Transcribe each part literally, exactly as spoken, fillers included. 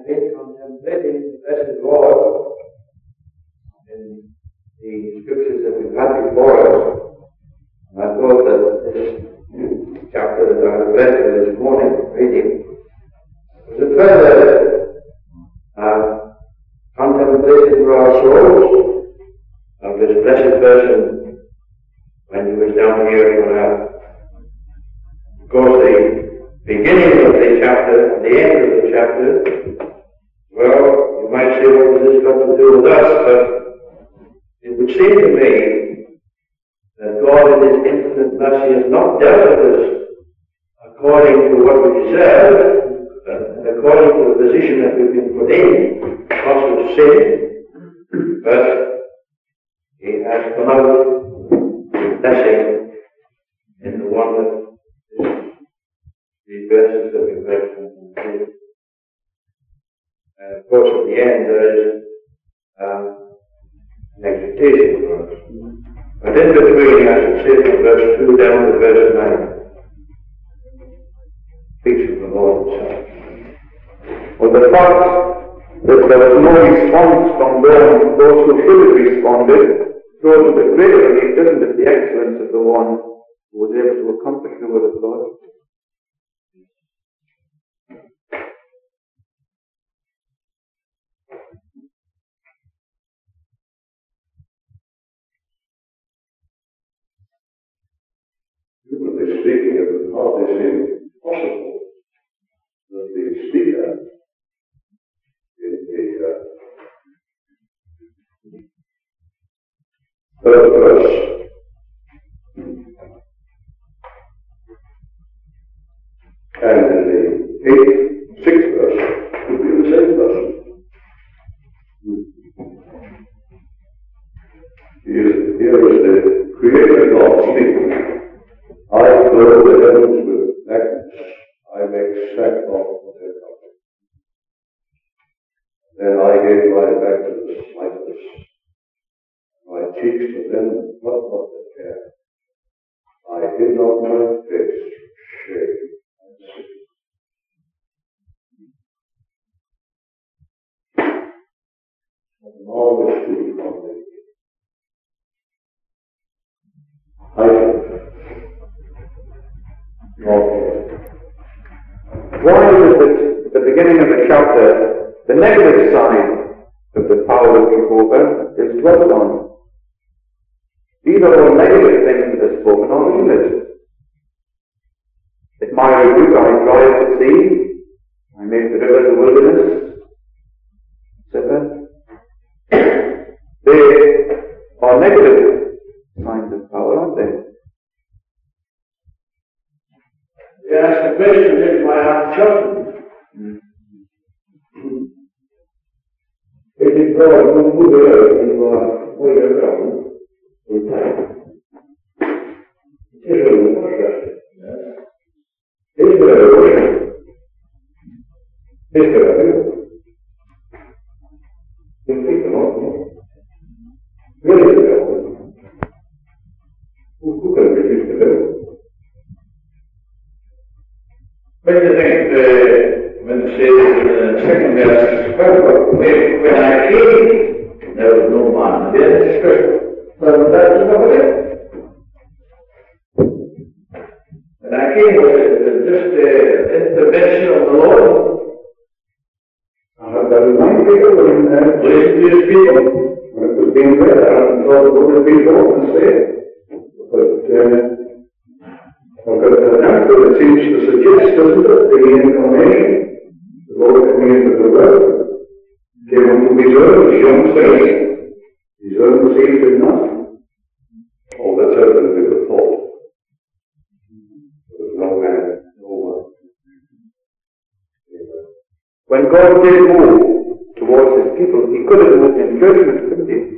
been contemplating the blessed Lord in the scriptures that we've had before us. And I thought that this chapter that I read for this morning, reading, was a further uh, contemplation for our souls of this blessed person when he was down here on earth. Of course, the beginning of the chapter and the end of the chapter, well, you might say, what has this got to do with us? But it would seem to me that God in His infinite mercy has not dealt with us according to what we deserve, and according to the position that we've been put in because of sin, but He has come out with blessing in the one that is these verses that we've read from the And of course, at the end, there is um, an exhortation for us. But in between, I should say from verse two down to verse nine, speaks of the Lord Himself. Well, the fact that there was no response from them, those who should have responded, shows the greater relief, doesn't it, the excellence of the one who was able to accomplish the will of God. Humanly speaking, it would hardly seem possible that the speaker in the uh, third verse and in the eighth, sixth verse would be the same person. Here, here is the Creator God speaking. I clothe the heavens with blackness. I make sackcloth of their cover. Then I gave my back to the smiteless, my cheeks to them that plucked off their hair. I hid not my face from shame and sin. And all was true from me. I Why is it that at the beginning of the chapter, the negative side of the power of Jehovah is dwelt on? These are all negative things that are spoken of, isn't it? At my rebuke I drive the sea, I make the rivers a wilderness, et cetera. They are negative signs of power, aren't they? Yes, the question is why I'm chosen. If it's God who put the earth in your way around, it's a little worship. It's a little worship. It's a little worship. You think about it. Where is the devil? Who, who can resist the devil? What do you think the, when it says in the second verse, when, when I came, there was no man. Then it's first. Well, that is not it. When I came, was it just the intervention of the Lord? I have that in mind people when uh, listen to His people. When it was being read, I hadn't thought what would be open to say. But, uh, Because the temple, it seems to suggest, doesn't it, the incarnation, the Lord coming into the world, came unto His own, His own saved. His own saved Him not. Oh, that's certainly the thought. There was no man, no one. When God did move towards His people, He could have moved in judgment, couldn't He?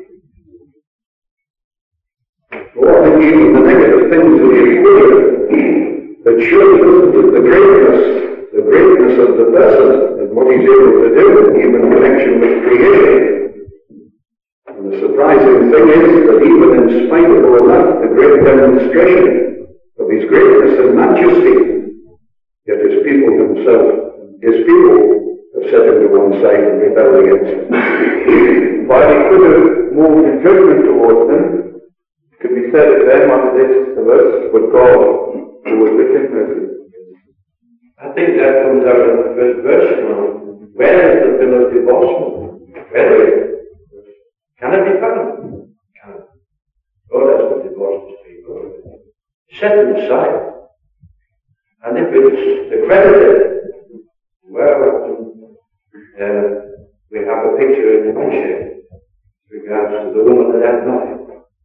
Well, I think even the negative things that He recorded that shows the greatness, the greatness of the person and what He's able to do, even in connection with creation. And the surprising thing is that even in spite of all that, the great demonstration of His greatness and majesty, yet His people Himself, His people have set Him to one side and rebelled against him. While he could have moved in judgment towards them, it could be said of them under this verse, but God, who was rich in mercy. I think that comes out of the first verse now. Where is the bill of divorcement? Where is it? Can it be found? Can it? God has to divorce his people. Set them aside. And if it's accredited, well, uh, we have a picture in the Bible with regards to the woman that had nothing.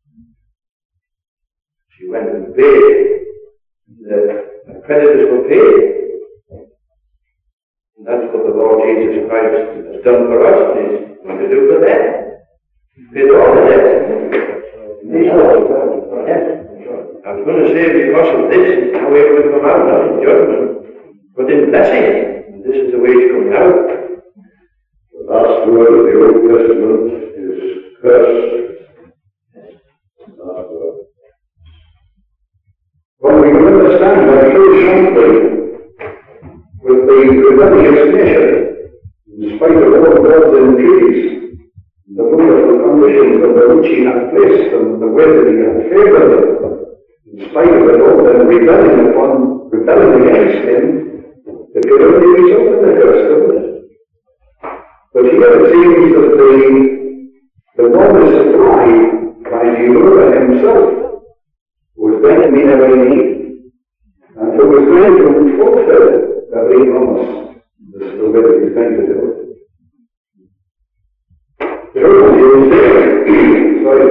She went and paid. The creditors were paid. And that's what the Lord Jesus Christ has done for us, and He's going to do for them. He paid all the debt. Yes. I was going to say, because of this, how we will come out, not in judgment, but in blessing. And this is the way it's coming out. The last word of the Old Testament is curse. Last word. Well, we can understand that very simply with the rebellious nation, in spite of all God's entreaties, the wonderful conditions under which He had placed them, the way that He had favoured them, in spite of it all, then rebelling upon, rebelling against Him, it could only result in the curse, couldn't it? But here it seems that the, the one is supplied by Jehovah Himself, who was then in every need, and who was going to fulfill every promise. This is the way that He's going to do it. Jehovah is there. Sorry.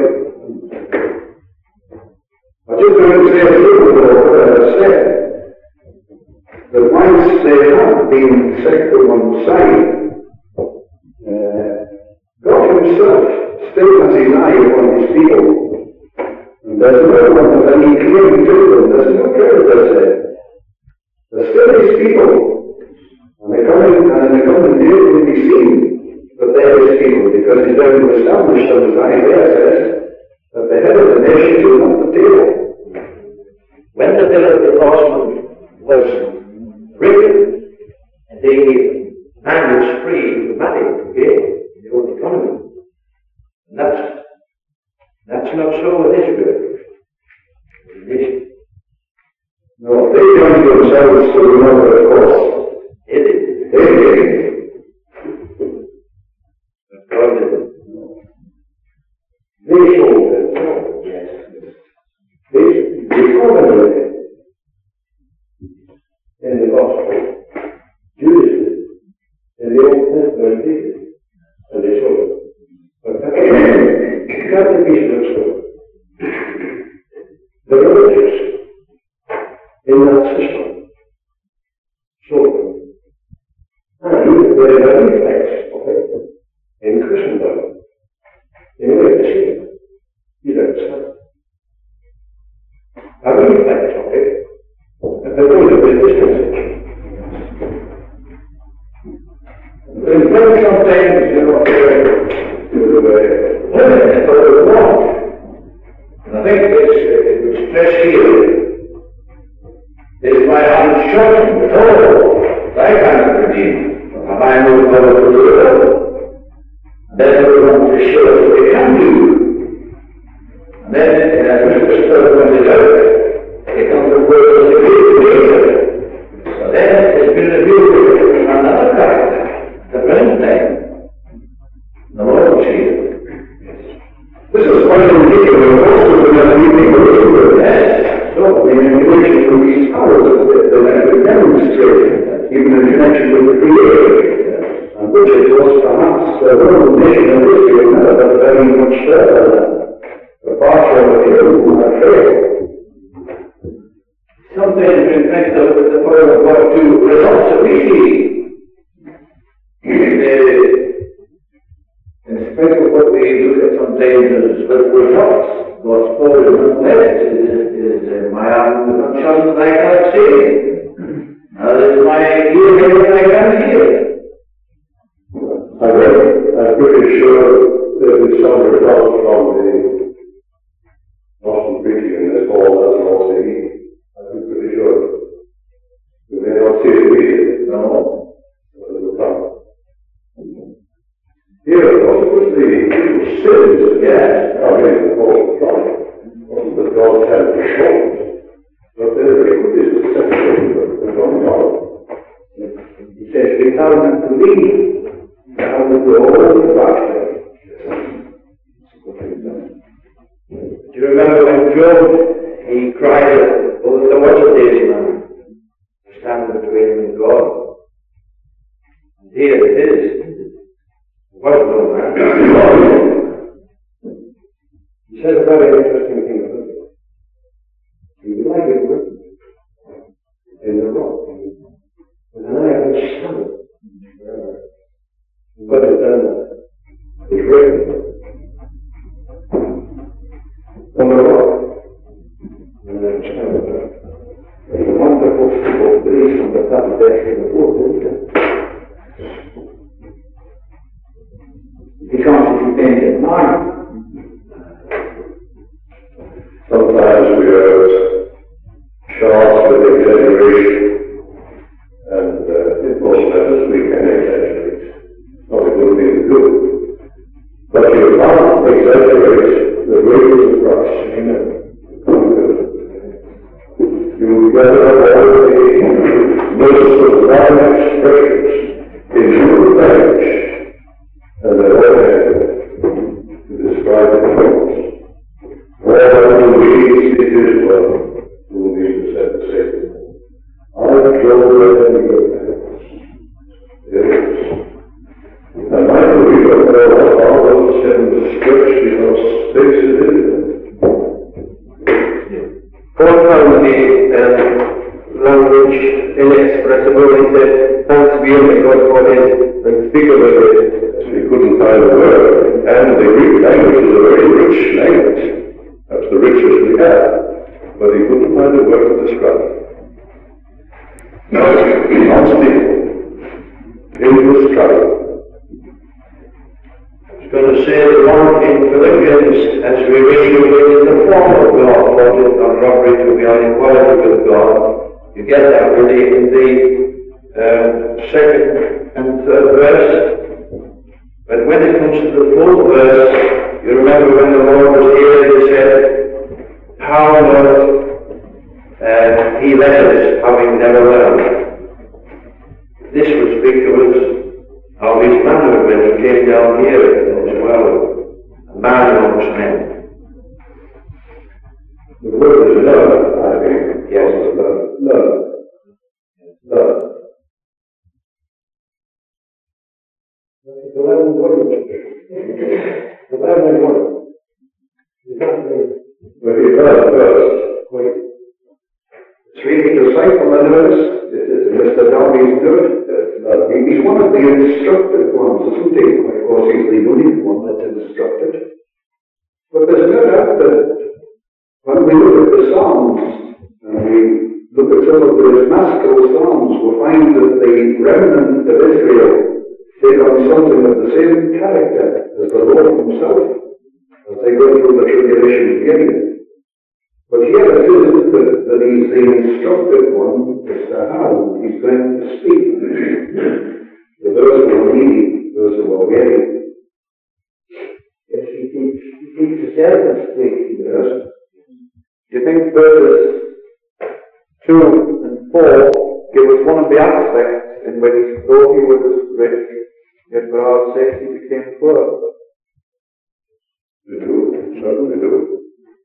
I just going to say a little bit of what I have said. That once they have been set to one side, uh, God Himself still has His eye upon His people. And there's no one has any claim to them. There's no prejudice there. They're still His people. And the coming, and in the coming day it will be seen that they're His people, because He's going to establish them, as Isaiah says, at the head of the nations who want the table. When the bill of divorcement was written, the man was free to marry again in the old economy. And that's, that's not so with Israel. No, they joined themselves to another course. They did. They did. But God didn't. They showed themselves. Yes. They, they commented in the gospel. Judas did. In the Old Testament, they did. And they showed it. But that's the piece of the story. The religious in that system showed them. And there is a reflex of it in Christendom. In a way, the same. You don't understand. A reflex of it, and they're going to be distancing. There's very sometimes, you know, to limit or to want. And I think this, uh, it stress here is my unshortened total. I can't redeem. Have I no power to do it? Then we want to show us what we can do. And then, uh, Mister Sturgeon pointed out, it comes to word of the great. So then it's been reviewed with another character, the present time, the Lord Jesus. This is quite ridiculous. Most of them have anything to do with it. Yes. So, in relation to these powers that have been demonstrated, even in connection with the Creator, and which it was perhaps the world nation of Israel never very much further than the partial of the few who had failed. Sometimes we think that with the power of God to results that we see, in spite of what we look at sometimes as with results, God's power is nonetheless, is, is uh, my arm is not shut that I cannot see. Now this is my ear here that I can't hear. I'm I'm pretty sure there is some result from the Boston preaching in this hall doesn't all say I'm pretty sure. You may not see it immediately. No. But it will come. the sins, yes, I mean, the whole problem wasn't that God had the fault, but there is a separation from God. He says, return to me, down with the old bastard. Do you remember when Job, he cried, oh, there was a days man, stand between him and God. And here it is. There was no man. He says a very interesting thing about it. He lied in Britain, in the rock, with an iron stomach. God has done that. It's written. On the rock. And then it's kind of a wonderful simple breeze from the top of the deck in the wood, isn't it? Because if you paint it mine. Sometimes we are sharp with exaggeration, and uh, in most matters we can exaggerate. Not a good thing to do. But you can't exaggerate the greatness of Christ. Amen. You gather up all the most of divine expressions in human language, and they're all adequate to describe the things. All who reads it is well, who needs to set the same. I drove them in your hands. Yes. And I believe that there are all those in the scripture because space is infinite. Paul found the um, language inexpressible. He said, thanks be unto God for his unspeakable grace. He couldn't find a word, and the Greek language is a very rich language. That's the richest we have, but he couldn't find a word to describe it. Now, unspeakable. Indescribable. Going to say the one in Philippians, as we read of it in the form of God, thought it not robbery to be on equality with God. You get that really in the uh, second and third verse. But when it comes to the fourth verse, you remember when the Lord was here, he said, how doth uh, he led us, having never learned? This would speak to us of his manner when he came down here as well, a man amongst men. The word is love, I think. Yes. Love. Love. Love. It's eleven words. eleven words. You can't say. But he does first. Wait. It's really disciple in us. It is Mister Darby's good. Uh, he's one of the instructed ones, isn't he? Of course, he's the unique one that's instructed. But there's no doubt that when we look at the Psalms, and we look at some of the maskil Psalms, we'll find that the remnant of Israel take on something of the same character as the Lord himself, as they go through the tribulation period. But here it is that, that he's the instructed one, as to how he's going to speak. For those who are needy, those who are weary. Yes, he teaches, he teaches servants to speak. Yes. Do you think verses two and four give us one of the aspects in which, though he was rich, yet for our sake he became poor? They do, certainly do.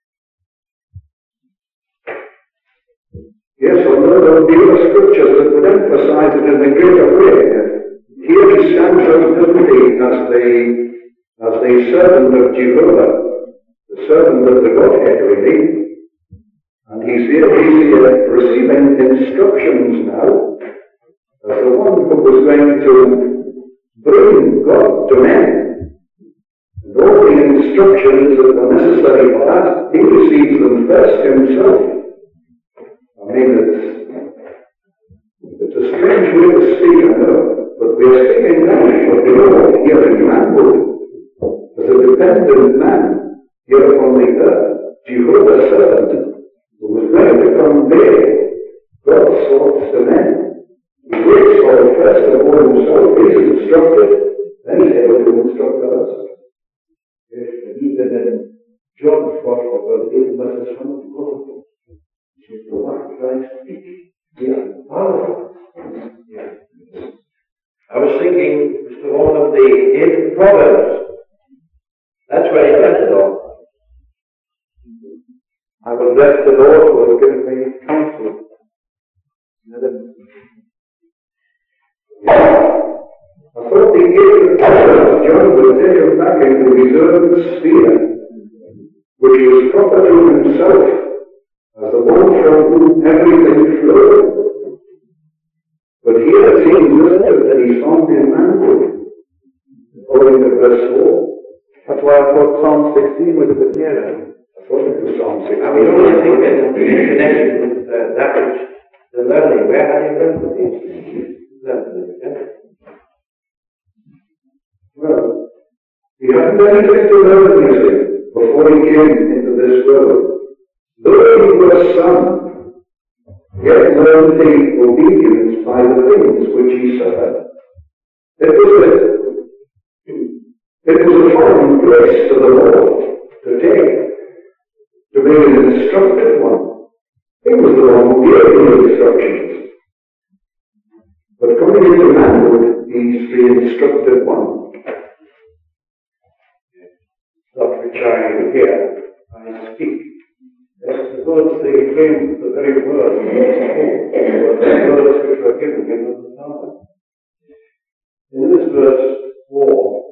Yes, although there will be other scriptures that would emphasize it in a greater way. Here he stands out, doesn't he, as the, as the servant of Jehovah, the servant of the Godhead, really. And he's here, he's here receiving instructions now, as the one who was going to bring God to men. And all the instructions that were necessary for that, he receives them first himself. I mean, it's, it's a strange way to speak, I know, but we are speaking now of the Lord here in manhood, as a dependent man here upon the earth, Jehovah's servant, who was going to convey God's thoughts to men. He waits for the first of all himself. He's King was to one of the eight proverbs. That's where he left it all. I will bless the Lord who has given me counsel. I thought the eighth proverb, John, will take him back into the reserved sphere, which was proper to himself, as the one from whom everything flowed. But here it seems listed that he found in manhood, according to verse four. That's why I thought Psalm sixteen was a bit nearer. I thought it was Psalm sixteen. I mean, only think that in connection with uh, that which the learning, where had he learned with these? Well, he hadn't anything to learn, you see, before he came into this world. Though he was son, yet learned the obedience by the things which he suffered. It was a, it was a foreign grace to the Lord to take, to be an instructed one. He was the one who gave the instructions. But coming into manhood, he's the instructed one. That which I hear, I speak. Yes, the words they came, the very words he spoke, were the words which were given him of the Father. In this verse four,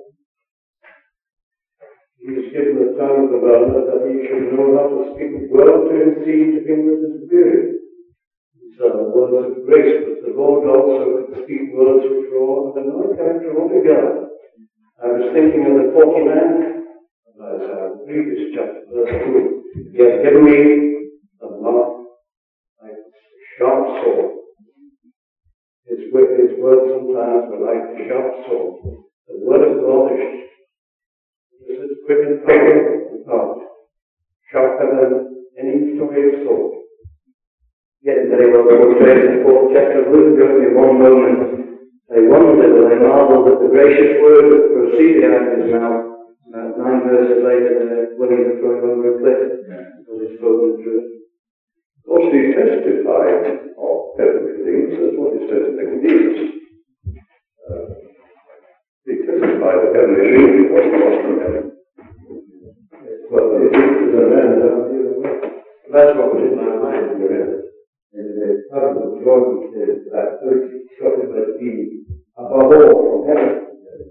he is given the tongue of the learner that he should know how to speak well to intercede to him that is weary. These are the words of grace, but the Lord also could speak words which were all of another character altogether. I was thinking of the forty-ninth as our previous chapter, verse two. He has given me a mouth like a sharp sword. His, his words sometimes were like a sharp sword. The word of God is, is quick and powerful and powerful, sharper than any two-edged sword. Yet very well portrayed in the fourth chapter of Luke. In one moment they wondered and they marveled at the gracious word that proceeded out of his mouth. About nine verses later, they're willing to throw him over a cliff because he's spoken the truth. Of course, he testified of heavenly things. That's what he said to Nicodemus. Uh, he testified of heavenly things because he was from heaven. Well, it is a man down here. That's what was in my mind. And the part of John says that thirty shall but be above all from heaven.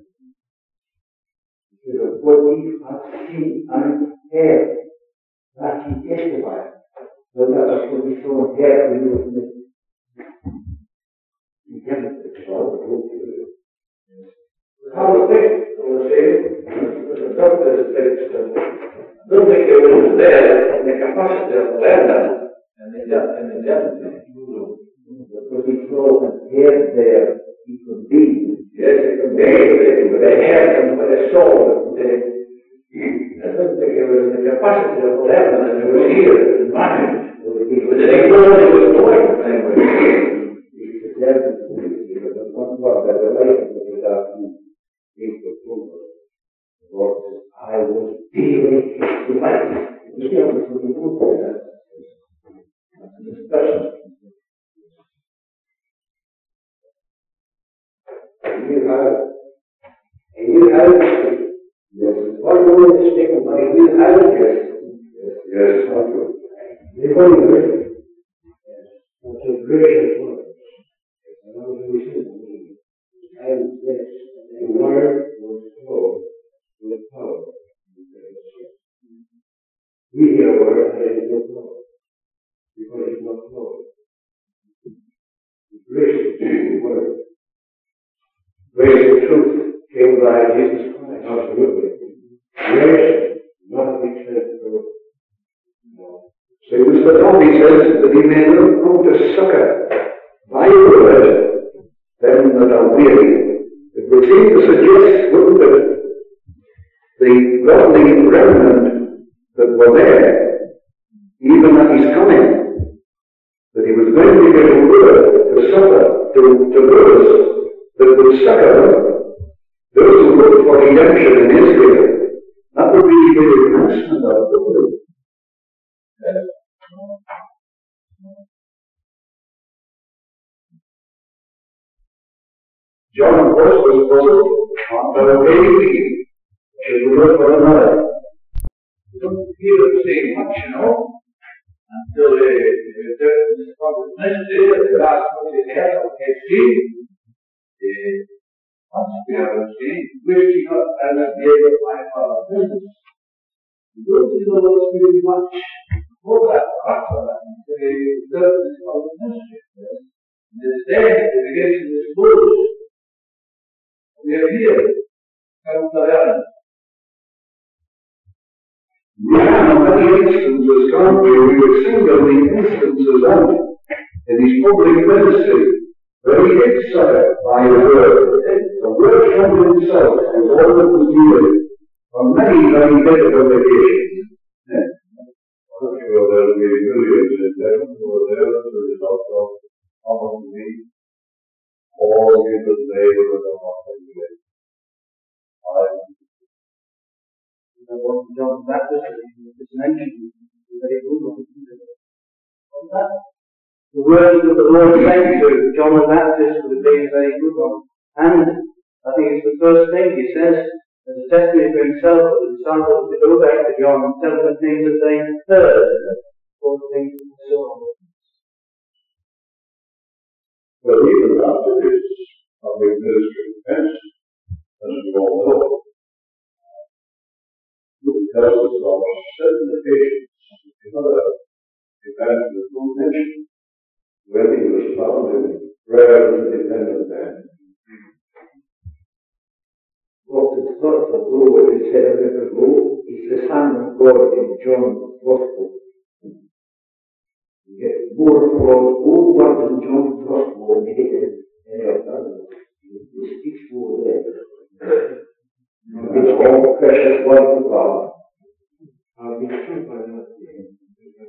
What he has seen and heard, that he testified. But that was what we saw and heard when he was in heaven. How the text on the same, the doctor's text, I don't think it was there in the capacity of the learner and the and the gentleman. Because he saw and heard there, he could be. Yes, it could be, but they heard and what they saw. They, I don't think it was in the capacity of the learner and it was here in mind. It was an ignorance, it was knowing language. Because one word that the life without you is the truth. The Lord says, I was dealing with life. You see, I was looking for that. That's a discussion. And you have, and you have, yes, one word is taken by you have, yes, yes, Yes, not good. the one word, yes, that's a gracious word. And yes, the word was flow with power. We hear a word and it is not flow, because it's not flow. The gracious word. Grace and truth came by Jesus Christ. Absolutely. Grace, not except for no. So Mister Tommy says that he may learn how to succor by the word them that are weary. It would seem to suggest, wouldn't it, the godly remnant that were there, even at his coming, that he was going to give a word to suffer to, to those that would succor them, those who looked for redemption in Israel. That would be the announcement of the word. John, of course, was puzzled on the way we should we look for another. We don't hear him saying much, you know, until uh, this public ministry at the last put his head on his seat. Once we have seen, wished he got and be able to find our business. We don't see the Lord very much for that part of that. They serve this public ministry. And this day, the beginning is closed. We are here. Come to the Yeah, in many instances, can't we? We would single the instances out in his public ministry where he did serve by the word. The word from himself was all that was needed on many very difficult occasions. Yeah. I'm sure there will be millions in heaven who are there as a result of common need. All human labor and offering today. John the Baptist is mentioned in very good one. What's that? The words that the Lord said to John the Baptist would be a very good one. And I think it's the first thing he says as a testimony for himself that the disciples to go back to John and tell them things that they heard, all the things that they saw. But even after his public ministry defense, as we all know, Luke tells us of certain occasions in other evangelists who mention where he was found in prayer and dependent man. What the thought of the Lord is said a minute ago is the Son of God in John's Gospel. You get more from old words in John's Gospel than you get in any of the others. He speaks more there. It's all precious word of God. I'll be struck by that thing.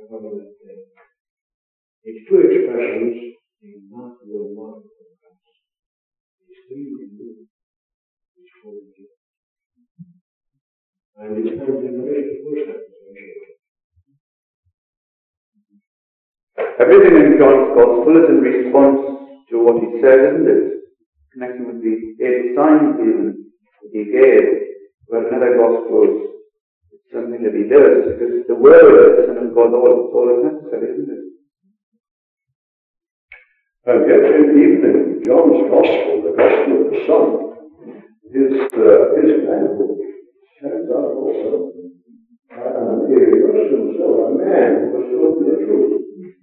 It's two expressions in Matthew and Mark. It's three in Luke. It's four in John. And it's found in the rest of the Everything in John's Gospel is in response to what he said, isn't it? Connecting with the eight signs even that he gave, where in other Gospels it's something that he does, because the Word of the Son of God all, all is necessary, isn't it? And yet, even in John's Gospel, the Gospel of the Son, his, uh, his example stands out also. And he was himself a man who was told the truth.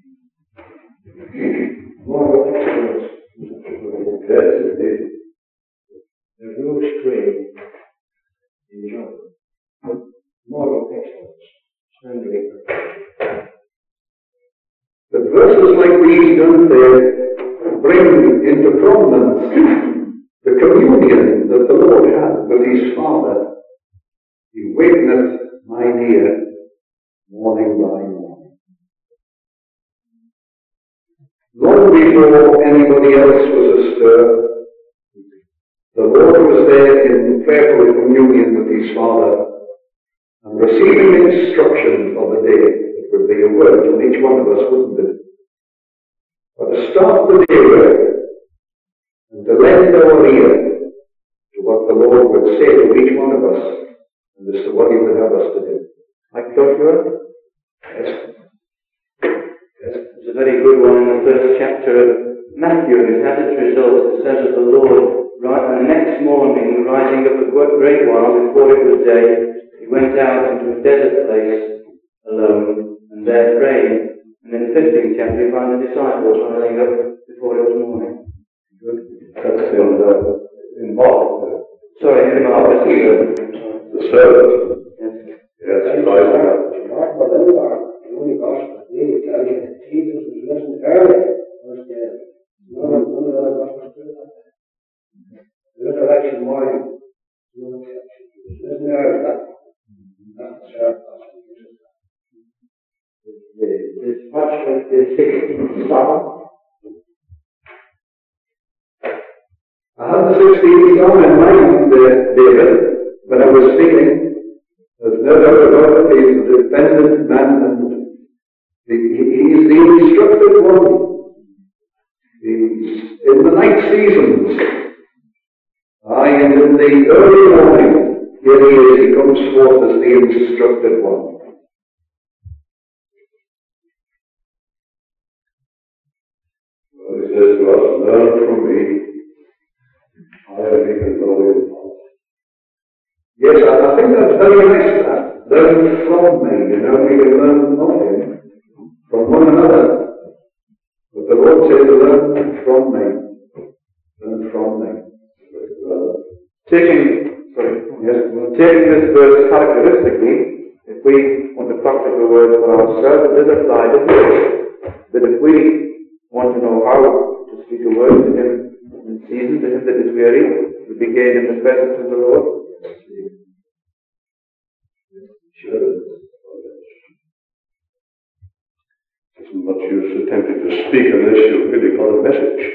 Moral excellence. Yes, indeed. There's no strain in John. Moral excellence. Standing in perfection. The verses like these, don't they, bring into prominence the communion that the Lord had with his Father. He wakeneth mine ear morning by morning. Long before anybody else was astir, the Lord was there in prayerful communion with his Father and receiving instruction for the day. It would be a word to each one of us, wouldn't it? But to start the day with and to lend our ear to what the Lord would say to each one of us and as to what he would have us to do. Like Joshua? Yes. Yes. It's a very good one in the first chapter of Matthew, and it has its results. It says that the Lord, right, and the next morning, rising up a great while before it was day, he went out into a desert place alone, and there praying. And in the fifteenth chapter, you find the disciples rising up before it was morning. Good. That's in, uh, in Mark. Uh, Sorry, in Mark, that's the the service. Yes. Yes, rising up. Mark, but then Mark, the only gospel that really tells you that Jesus was risen early was dead. None of none of the other gospels do that. The resurrection morning, no exception. He was risen early. That, that's the third gospel. This much like the sixteenth Psalm. I had the sixteenth Psalm in mind, uh, David, when I was speaking. There's no doubt about it. He's a dependent man, and he, he's the instructed one. He's in the night seasons. And in the early morning, here he is, he comes forth as the instructed one. Well, he says to us, learn from me. I am meek and lowly in heart. Yes, I, I think that's very nice, that. Learn from me. You know, we can learn nothing from one another. But the Lord says, learn from me. Learn from me. Taking, sorry, yes, taking this verse characteristically, if we want a practical word for ourselves, it does apply, doesn't it? That if we want to know how to speak a word to Him in season, to Him that is weary, we begin in the presence of the Lord. Sure. It isn't much use attempting to speak unless you've really got a message.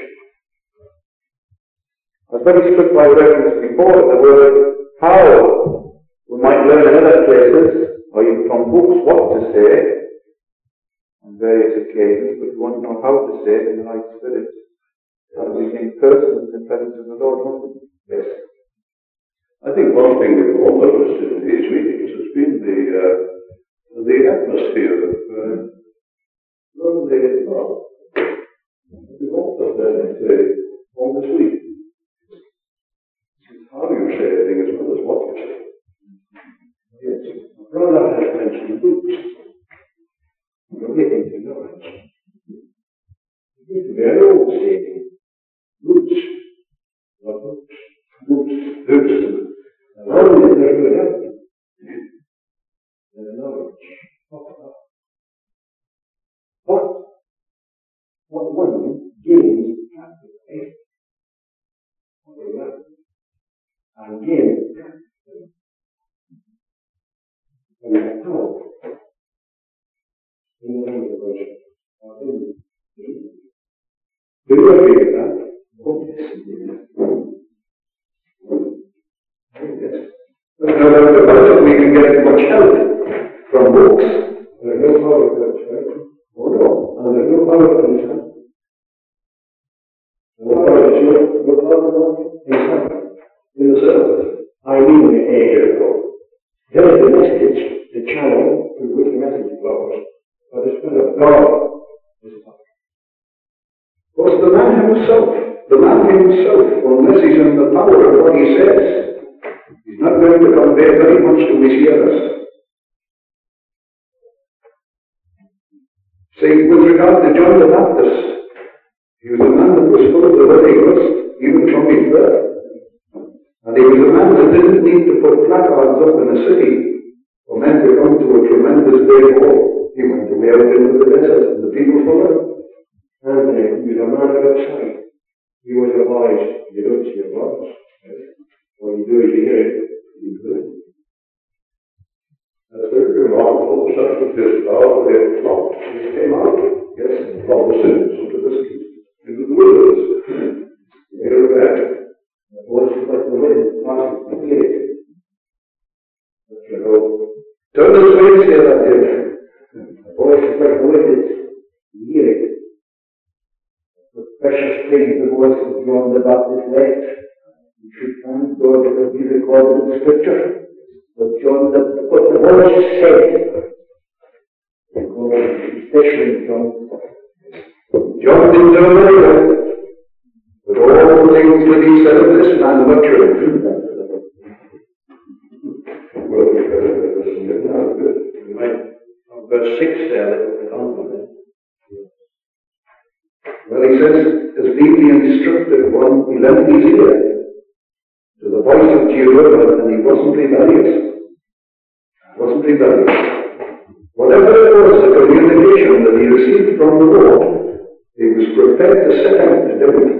I was very struck by reference before to the word how. We might learn in other places, or even from books, what to say on various occasions, but we want to know how to say it in the right spirit. How to begin person in the presence of the Lord, won't we? Yes. I think one thing we've all noticed in these meetings has been the uh, the atmosphere of uh, lovely love. We've also learned to on the sweet. How you say a thing as well as what you say. Yes. Brother has mentioned books. We're getting to know it. It is a very old saying. Boots. Not books. Boots. Boots. And only there's good help. And the knowledge of God. But what one gains practically, what they learn, and gain practically, and the power in the language of worship, or in the do you agree with that? Oh, yes. Yes. But no doubt about it, we can get much help from books. There's no power of that, right? Oh no. And there's no power of himself. No power of himself, no power of himself. In the service. I mean the age ago. There is the message, the channel through which the message flows. But the Spirit of God is power. What's the man himself? The man himself, unless he's in the power of what he says, he's not going to convey very much to his hearers. See, with regard to John the Baptist, he was a man that was full of the Holy Ghost, even from his birth. And he was a man that didn't need to put placards up in a city for men to come to a tremendous day hall. He went away out into the desert, and the people followed him. And uh, he was a man of outside. He was a voice. You don't see a voice. What you do is you hear it. You do it. That's very remarkable. Such a this power they flocked. They came out, yes, from the sins into the sea, into the wilderness. Here and there. The voice is like the wind passing the gate. But you know, Turn this way, say that, dear. the voice is like the wind. You hear it. The precious thing the voice of John the Baptist left. You should thank God it will be recorded in the Scripture. But John, the, what the voice said, because especially John, John didn't know very well, but all the things that he said of this man were true. Well, we better listen to it now. You might, on verse six there, a little bit on from it. Well, he says, as being the instructed one, he lent his ear to the voice of Jehovah, and he wasn't rebellious. Wasn't rebellious. Whatever it was, the communication that he received from the Lord, he was prepared to set out to do it.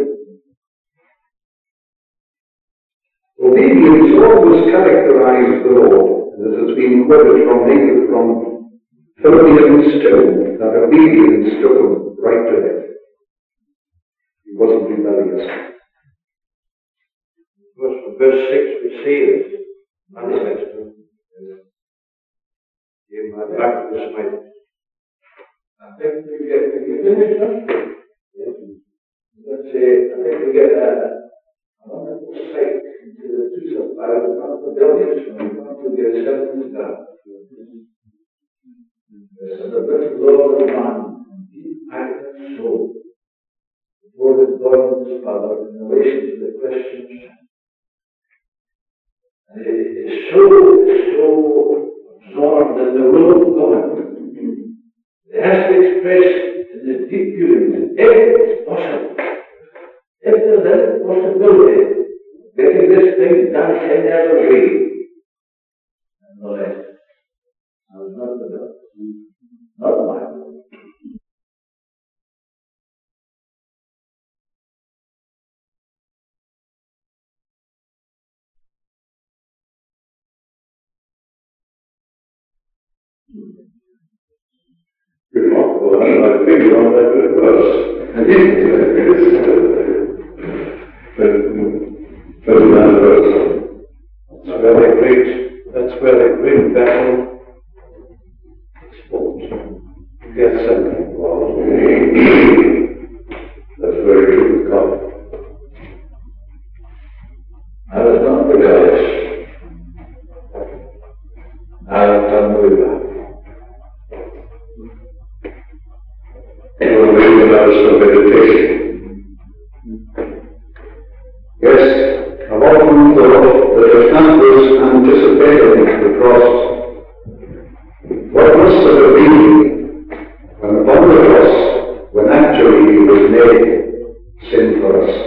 Obedience always characterized the Lord, and this has been quoted from from Philippians two, that obedience took him right to it. He wasn't rebellious. Verse, verse six, we see this manifested. Give my back to this man. I think we get, did you finish that? Yes. Let's say, I think we get a, a wonderful sight into the rebellious when we come to the acceptance of God. So the first law of man, deep active soul, before his God and his Father, in relation to the question. And it is so, so absorbed in the will of God. It has to express in the deep feelings, if it's possible, if there's any possibility, getting this thing done any other way. And the rest, I was not the will, not my will. Remarkable, and I think on that verse. Thirty-nine verse. That's where they great, that's where the great battle is fought. Gethsemane. Wow. That's very true, God. I was not rebellious. I was unmoved. You will read the matters of meditation. Yes, I've often thought that if that was anticipating the cross, what must it have been when upon the cross, when actually he was made sin for us?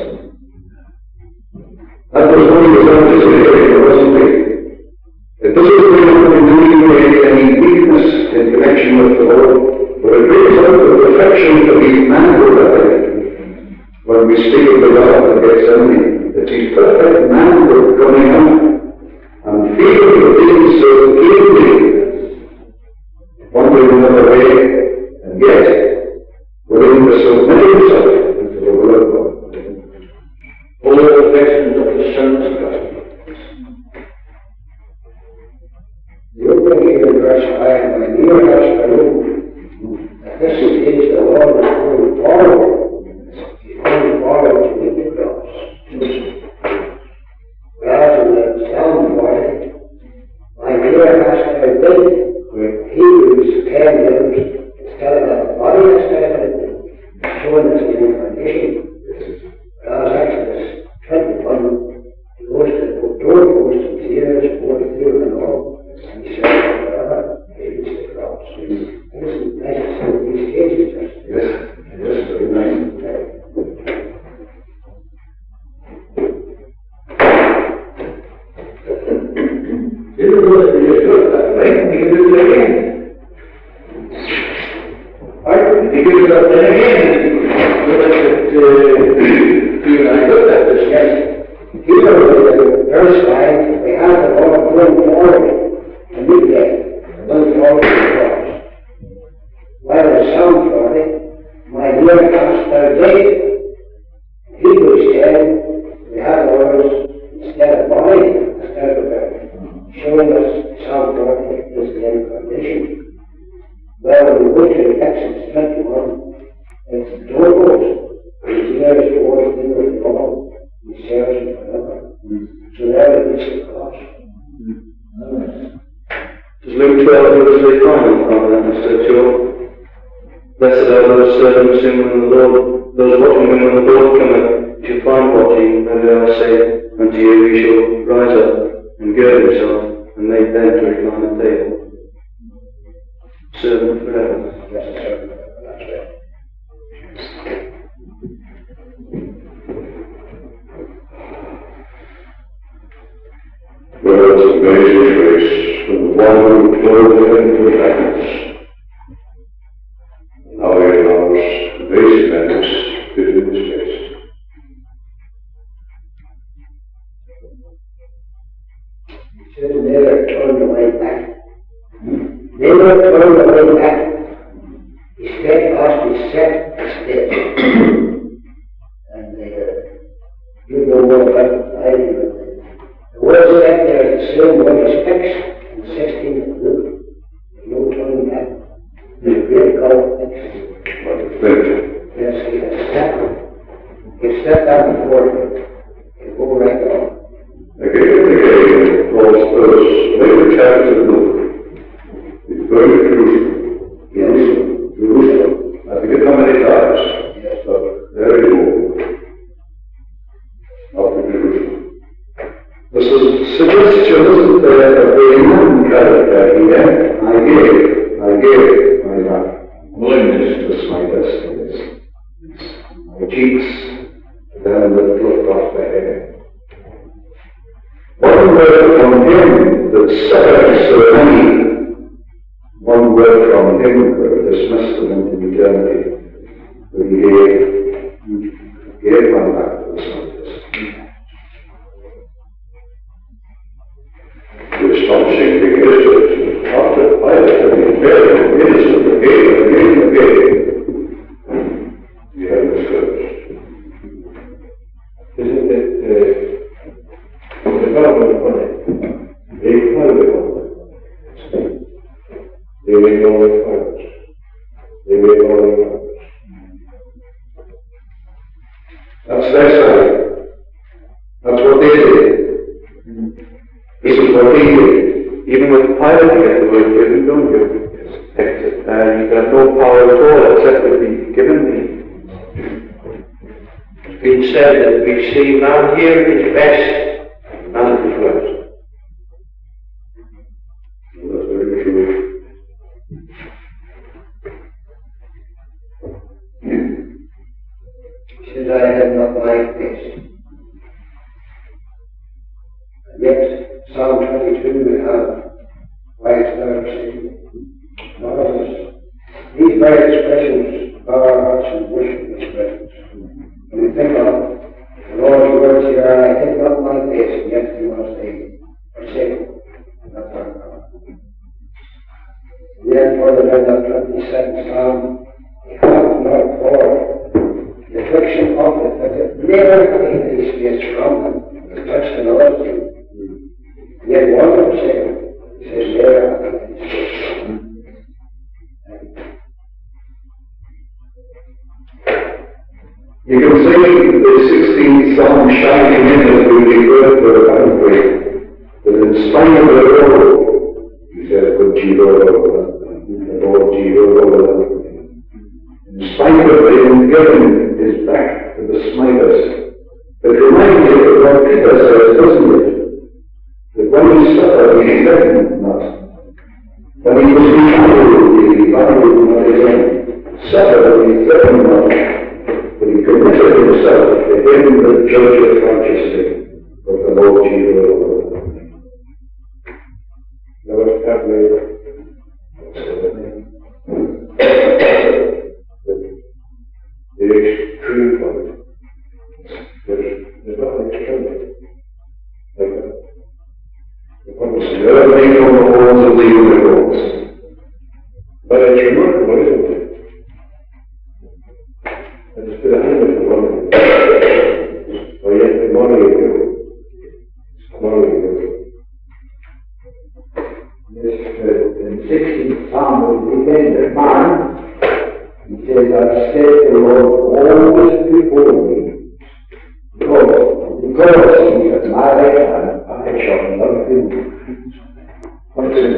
That was what he was anticipating, wasn't it? It doesn't really indicate any weakness in connection with the Lord, but it brings out the perfection of his manhood, I think. When we speak of the God that Gethsemane, it's his perfect manhood coming out and feeling the things so keenly, wondering another way, and yet willing to submit himself to the will of God. All the perfections of the Son of God. The opening in verse five, my near house I move. This is the Lord is going forward. He's going forward to meet the cross. Rather than sound body, my near house I move. Hebrews ten lives instead of a body instead of a thing, showing us the incarnation. Whereas Exodus twenty-one, he goes to the doorpost and tears, going through and all. And he says, forever, he reached the cross. It isn't nice to see these cases. Yes, yes, very nice. You don't know that you just that right, you can do it again. Right? You give it up then again. So that uh, you and I looked at this. Yes. Here with verse five, we have the Lord going forward. A new day, going forward to the cross. While the sound for it, my dear pastor David, Hebrews ten, we have the words instead of body, instead of body, showing us sound for it is the incarnation. Well, when we go to Exodus twenty-one, it's the doorpost, it's here towards the river of God, he serves him forever. So there it is the cross. Does Luke twelve give us a comment on that, Mister Joe? Blessed are those servants whom when the Lord, those watching whom when the Lord cometh, shall find watching, and I say unto you, he shall rise up and gird himself, and make them to recline at table. Servant forever. Yes, sir. That's right. Well, it's amazing grace from the one who clothed him with happiness. How he allows basic matters to fit in his face. He said, never turn away back. Never turn away back. He steadfast, he set the step. And uh, you know more about it than I do. The word set there is the same word as fixed in sixteen of Luke. There's no turning back. There's a great God fixed. What a thing. Yes, he has stepped. He stepped out before him. He'll go right on. Again and again, Paul suggestion isn't there of being non-character here. I give, I give my willingness to smite us. My cheeks, then the look off the hair. One word from him that separates so many, one word from him that dismissed them into eternity, that he gave, he gave my life to the smiters. The astonishing thing is that after Pilate had been very innocent again and again and again, he had the scourge. Isn't it uh, the government money? They play with all that. They make all the funds. They make all the funds. That's their side. That's what they did. This is what he did. Even with Pilate, you get the word given, don't you? Except, uh, you have no power at all except to be given me. It's been said that we see man here is best, man is first. That's very true. He says, I have not my face. And yet, Psalm twenty-two, we have, why it's never seen. Marvelous. These very expressions bow our hearts and worship His presence. When we think of the Lord's words here, I hid not my face, and yet He was a forsaken. That's our God. And yet, further down that twenty-second Psalm, He hath not poured the affliction of it, that it never came His face from them, to touch the Lord's thing. And yet, one of them said, He says, there I think His face from them. You can see the sixteenth Psalm shining in as we refer to the country, that in spite of the road, he said, good Jehovah, the Lord Jehovah, in spite of him giving his back to the smiters, it reminds you of what Peter says, doesn't it? That when he suffered, he threatened not. When he was betrayed, he valued not his own. Suffered, he threatened not. But he committed himself to him that judgeth righteously, of the Lord Jesus. Lord, have mercy. The extreme point. There's, there's nothing extreme. Like that. Learning from the horns of the unicorns. But it's remarkable, isn't it? And it's to the hand of the one. Or yet the money of you. Money of you. Yes, uh, in sixteenth Psalm, we begin the man. He says, I've set the Lord always before me. Because, because He's at my right hand, I shall not be moved. What's this?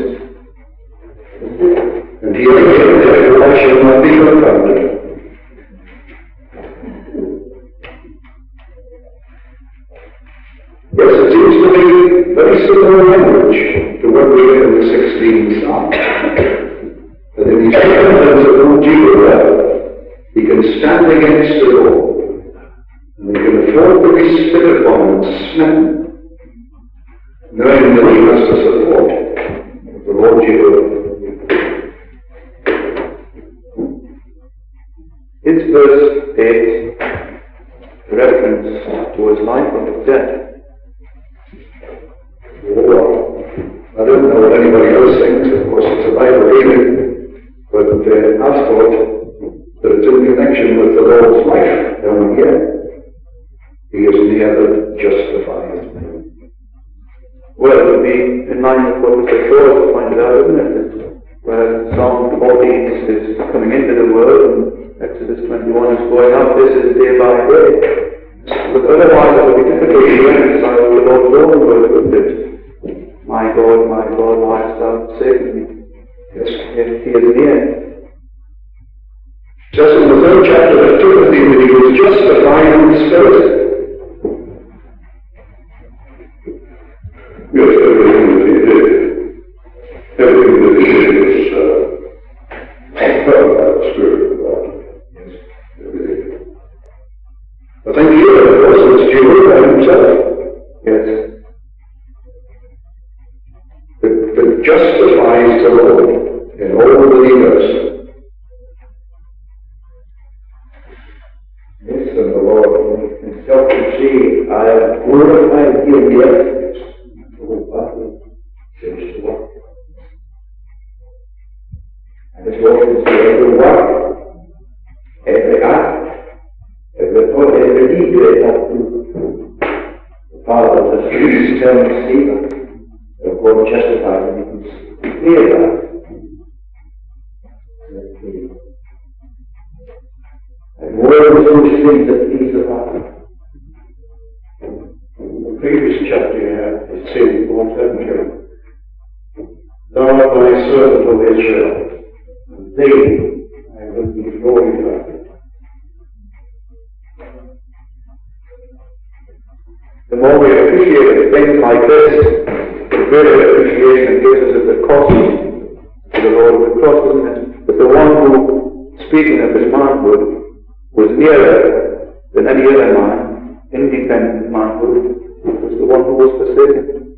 And he again, therefore I shall not be confounded. Yes, it seems to be very similar language to what we get in the sixteenth Psalm. That in these evidence of whom Jehovah, he can stand against it all. And he can afford to be spit upon and smitten, knowing that he has the support of the Lord Jehovah. Is verse eight a reference to his life or his death? Well, I don't know what anybody else thinks, of course it's a Bible reading, but uh, I've thought that it's in connection with the Lord's life down here. He is never justified. Well, it would be in line with what was before us pointed out, isn't it? Where Psalm fourteen is coming into the world and Exodus twenty-one is going out. This is day by day. But otherwise it would be difficult to reconcile the Lord's own word, wouldn't it? My God, my God, why hast thou forsaken me? Yes. Yet he is near. Just in the third chapter of Timothy, that he was justified in the Spirit. justifies the Lord in all believers. Yes, and the Lord himself can say, I have glorified you in the earth. The whole Bible seems to work. And his Lord can say, every word, every act, every thought, every deed that I do. The Father, the Spirit, eternal Savior, of God justifies and he can hear that. And what are those things that please the Father? The previous chapter you had, it said, what haven't you? Thou art my servant, O Israel, and thee I will be glorified. The more we appreciate things like this, the greater appreciation it gives us of the cost to the Lord of the cross, isn't it? But the one who, speaking of his manhood, was nearer than any other man, independent manhood, was the one who was forsaken.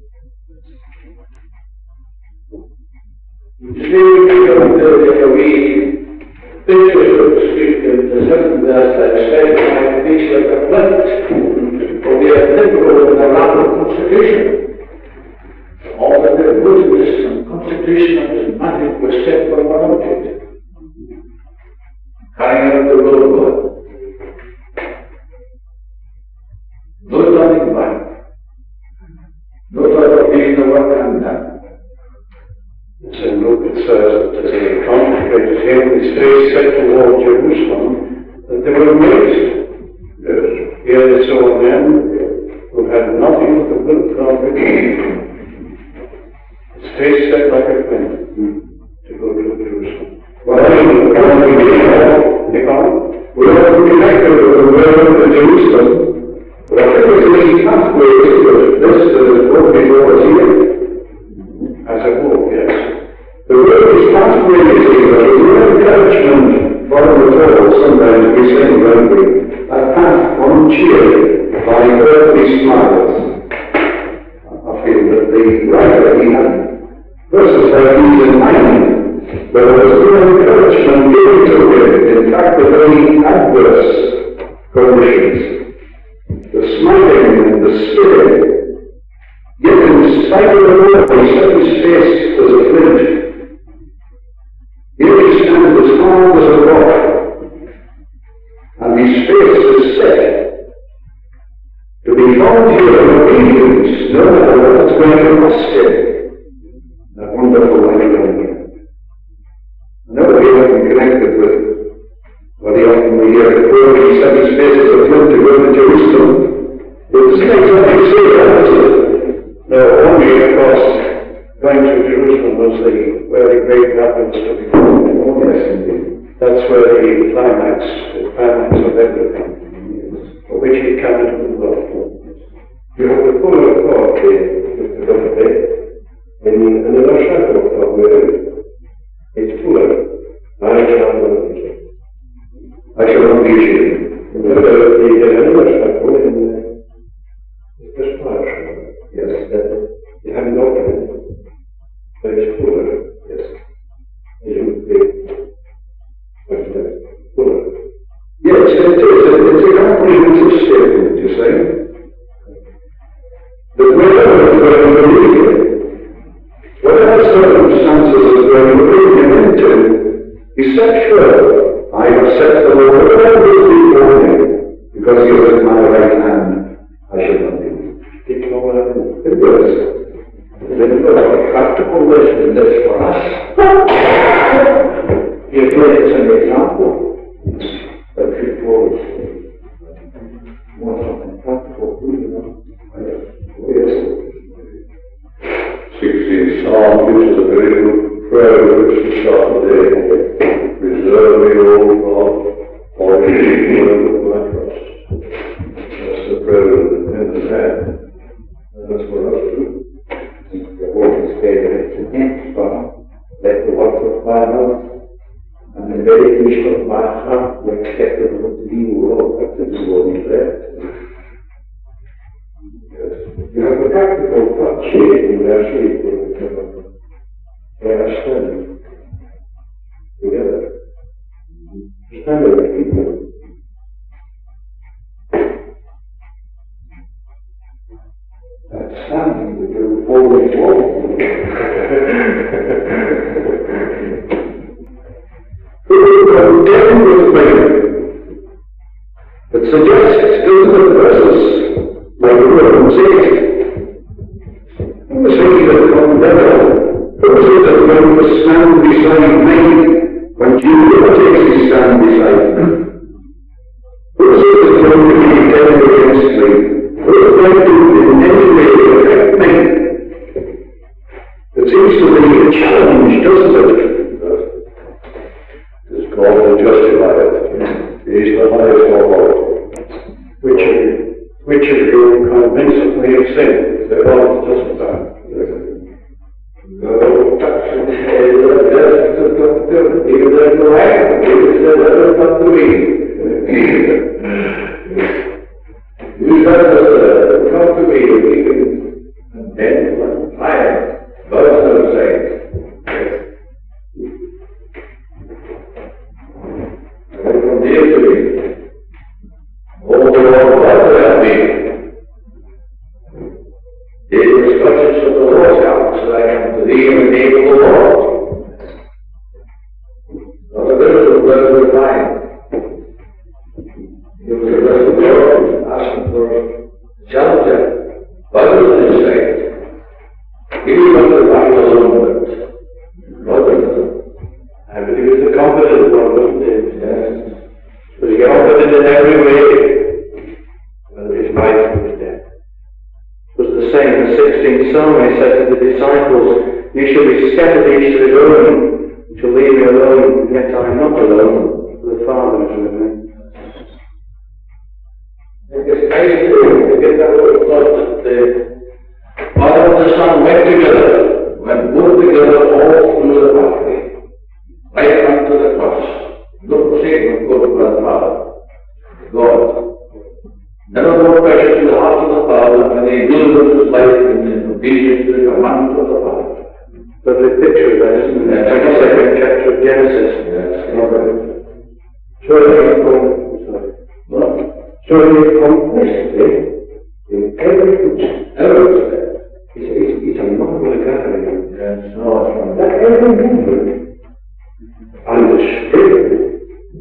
If we picture, so to speak, the second verse that says, my face like a flint, for we are liberal in the land of consecration. All that their goodness and consecration of his magic was set for one object, carrying out the will of God. No turning back. No thought of being the work undone. It's in Luke it says that as they contemplated him, his face set toward Jerusalem, that they were amazed. Here they saw men who had nothing but the will of God written. His face set like a flint to go to Jerusalem. Well, I mean, can we be we have to be connected with the world in Jerusalem, but I think there's many pathways to this that is going before us here. As a whole, yes. The word is pathways here, but it's an encouragement for the world. Sometimes we say, don't we, a path uncheered by earthly smiles. I feel that the writer, he had verses like these in mind, but there was no encouragement given to him. In fact, the very adverse conditions, the smiling and the spirit. Yet in spite of the Lord, he set his face as a flint. Here he stands as hard as a rock, and his face is set to be found here in obedience, no matter what it's going to cost him. That wonderful life down here. Another way often connected with what he often we hear before he set his face as a flint to go to Jerusalem. It doesn't exactly say that, does it? No, only across going to Jerusalem was the where the great happens to be. Oh, yes, indeed. That's where the climax, the climax of everything, for which he counted the world. You have the fuller thought, Mister Doctor, in another shadow of where it's fuller. I shall not be ashamed. I shall not be ashamed. There's another shadow in the splash. Yes, that you have no friend, but it's fuller. Yes. You would be what's that? Fuller. Yes, it is. It's a comprehensive statement, you say. The weather is going to believe it. Whatever circumstances is going to bring him into, he said, sure, I have set the Lord always before him, because he is at my right hand, I shall not be. It does. Then there is a practical lesson in this for us. Here is an example that should for us. Want something practical, do you know? Yes. sixteenth Psalm gives us a very good prayer with which to start the day. Preserve me, O God, for the people of my trust. That's the prayer in the hand. That's for us too. The Holy Spirit is an for let the words of my mouth and the meditation of my heart be acceptable to thee, O Lord. That's the Lord's prayer. Yes. You have a practical touch in verse eight. they are standing together. Standing people. That's standing with your forward walk. Condemn with me that suggests in the verses like Romans eight. Who is he that condemneth? Who is it that will stand beside me when Judah takes his stand beside me? Who is it that will be condemned against me? Who is going to in any way affect me? It seems to be a challenge, doesn't it? It's called to justify it. He's the highest authority. Which of you, which of you convincingly of sin? They're all justified. Go touch and say, let us to come to me, let the light, let us come to me. You said, uh, come to me, we can condemn and fire. God is not saying. And from dear to me, oh Lord, what will help me? The instructions of the Lord's house, that I come to thee in the name of the Lord. Not a little word of mine. It was a little word asking for shelter. What does this say? Give me not the Bible alone, but what does it? I believe it's a confident one, wasn't it? Yes. But he's confident in every way. Whether his life was dead. It was the same in the sixteenth Psalm. He said to the disciples, "You shall be scattered each to his own, you shall leave me alone, yet I am not alone, for the Father is with me." It's nice to get that little thought that the Father and the Son went together, went both together all through the pathway, right up to the cross. Look, Satan would go to the Father, God. Never more precious to the heart of the Father when he deals with his life in obedience to the commandment of the Father. Lovely picture there, isn't it? Yes. twenty-second chapter of Genesis. Yes. Surely come, What? surely complicity in every footstep. Ever. It's, it's, it's a marvelous gathering. Yes, no, That every movement and the spirit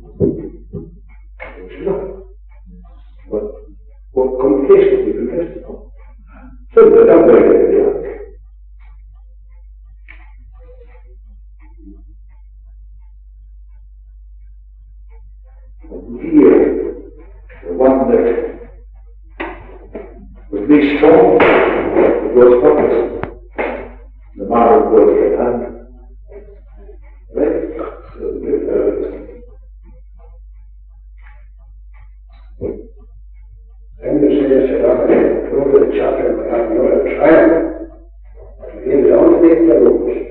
is not. But what complacently confessed upon. So that I'm going to be like. Here, the one that was least strong, it was focused. The marrow was at hand. Right? So, uh, And you say, I said, I'm going to go to the chapter and I have no trial. But he was on the day the rules.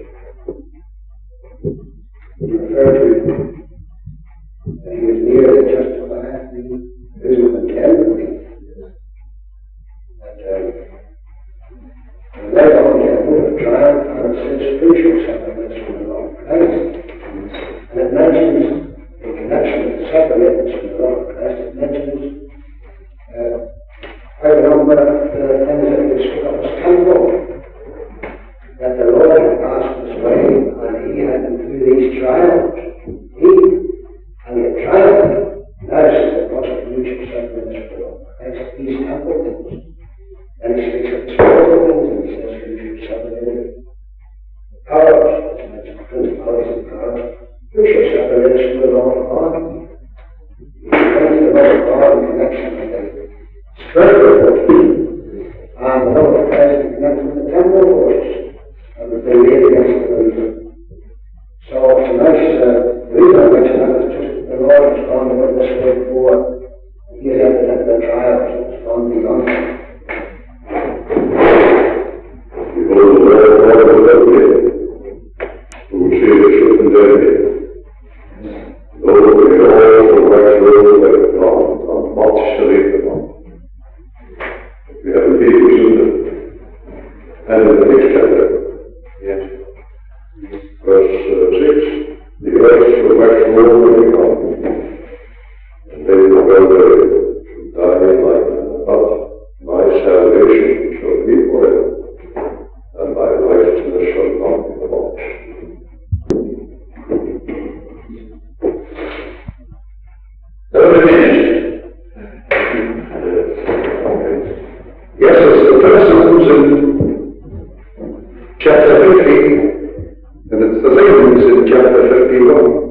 You refer to that he was near the justified the business and everything. And um, and later on he had no trial and it says spiritual sacraments from the Lord Christ. And it mentions, in connection with the sacraments from the Lord Christ, it mentions Uh, I remember the things that we spoke of as temple, that the Lord had passed this way and he had been through these trials. He, and he had triumphed. Now says the Apostle Lucius sacraments for the Lord Christ, these temple things. And he speaks of spiritual things and he says Lucius sacraments, powers, as mentioned, principalities and powers. Lucius sacraments for the Lord of God. He brings the Lord of God in connection with the spiritual forces, and the Lord of Christ in connection with the temporal forces that was being made against the believer. So it's a nice uh, chapter fifty, and it's the same as in chapter fifty-one.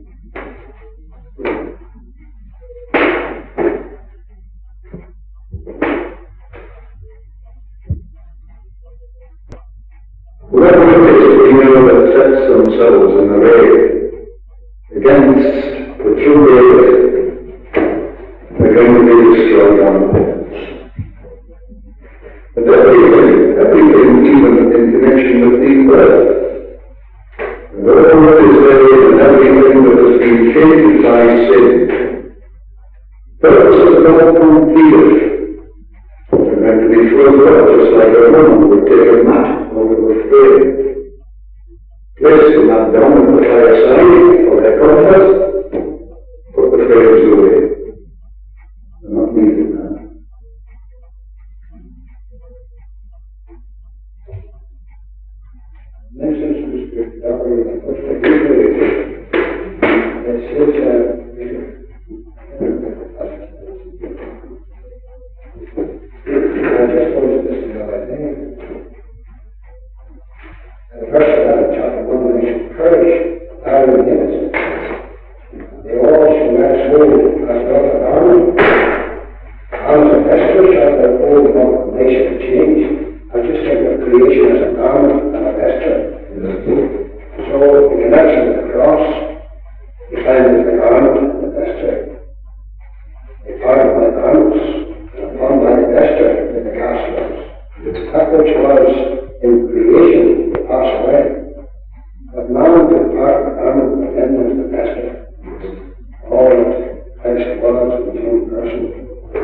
Whoever it is we know that sets themselves in array against the true reality are going to be destroyed on the heavens. And everything, everything even in connection with the earth, and all that is there and everything that has been changed by sin, purpose of God completed. They're meant to be thrown out just like a woman would take a mat out of a frame, place the mat down and put it aside for their comfort, put the frames away. They're not needed now. Next instance, we are going to put the it says, I just noticed this the other day. The first of that chapter one, they should perish, are the innocent. They all shall wear sword as well as armor. Arms of vesture shall their own abomination change. I just take the creation as a garment and a vesture. So, in connection with the cross, you find that the garment and the vesture. They part of my garments, and upon my vesture in the castle. That which was in creation will pass away. But now the part of the garment and then is the vesture. All that Christ was in his own person.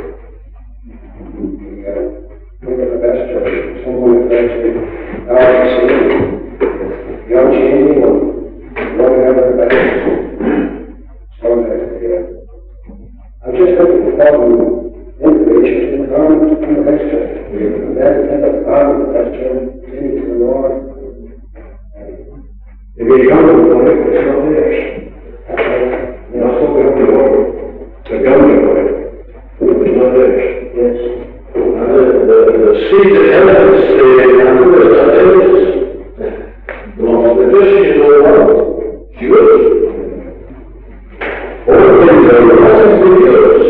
The, uh, look at the vesture, someone is vesture, now it's the same. The unchanging one, whatever the vesture. So that, uh, I'm just looking for problem in creation, in the garment and the vesture. And then in the garment and the vesture, into the Lord. If you come to the point, it's not theirs. You're not supposed to have the order. The government of it. It's not theirs. Yes. And the, the, the seed that elements, the animals that elements, belongs to the Christian or what? Jews. All things are nothing to yours.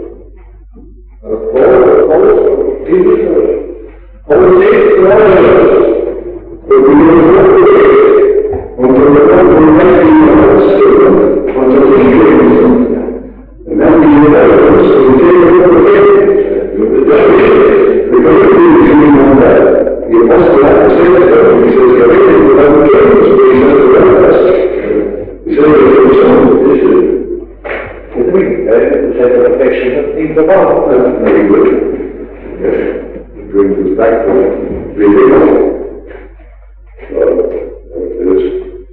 All, all, Jesus first. All things are yours. But we don't have to wait until the one who might be understood, until he brings them. And then the inheritance will take it over again. The devil, because of the doing on that, the apostle had to say to them, he says, you're ready without James, but he says the rest. He says, there was some issue. With me, the set of affection that things about. That's very good. Yes. It brings us back to really well. Well, it is.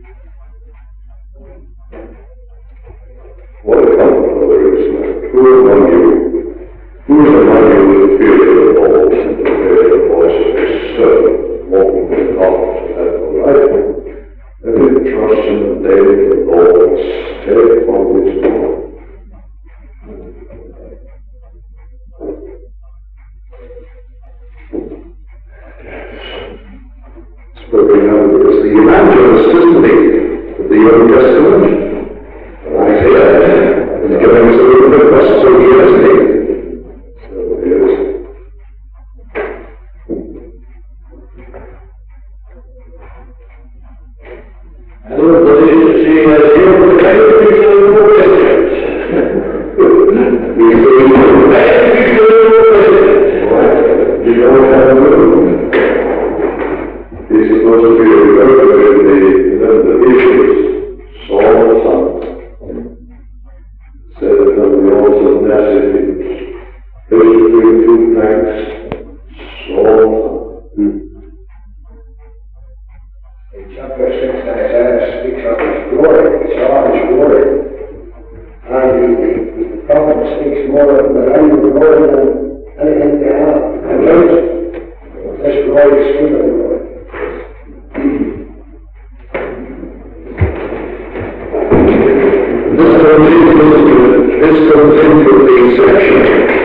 What a comfort there is now. Who among you, who is among you with fear of the Lord, and the fear of the voice of his servant, walking with confidence and the right? Let him trust in the day of the Lord, stay upon his Lord. Spoken of as the evangelist, isn't he, of the Old Testament? Isaiah is giving us a little bit of gospel here, isn't he? So it is. I don't believe to see as here with the kind of people who are Christians. We say, you don't have room. He's supposed to be remembered in the, in the issues, Saul's son. Said it on the altar of Nazareth, first between two planks, Saul's son. In chapter six, Isaiah speaks of his glory, he saw his glory. And the, the prophet speaks more of the kind of glory than anything they have. And this glory is true of glory. This comes into, this comes into the section